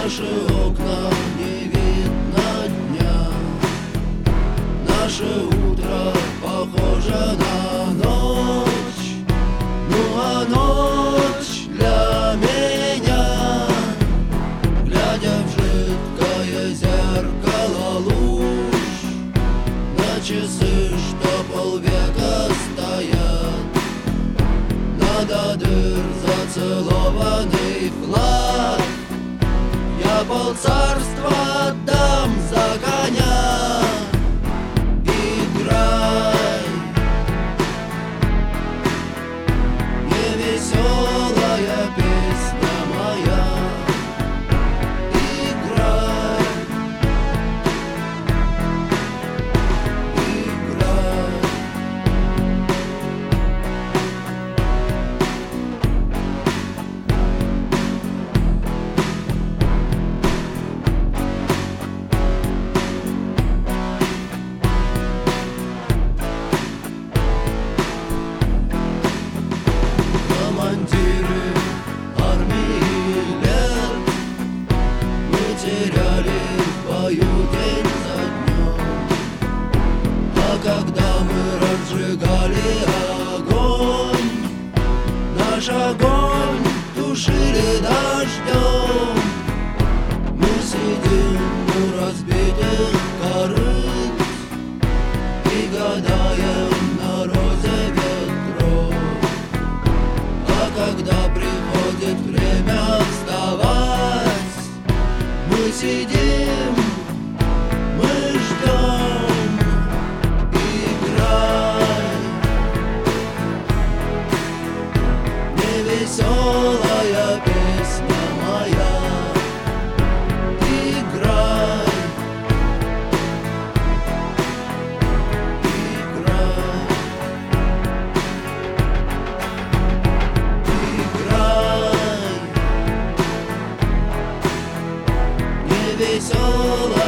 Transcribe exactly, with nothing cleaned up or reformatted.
наши окна не видно дня, наше утро похоже на ночь. Ну а ночь для меня, глядя в жидкое зеркало луж, на часы, что полвека стоят, надо дыр зацелованный флаг. Я полцарства отдам за коня. Играй, невеселая песня моя. Играй, играй. Командиры армии лет, мы теряли в бою день за днем. А когда мы разжигали огонь, наш огонь тушили дождем. Мы сидим у разбитых корыт и гадаем на розе ветров. Когда приходит время вставать, мы сидим, мы ждем. Играй, невеселая песня моя. Играй, играй. Невеселая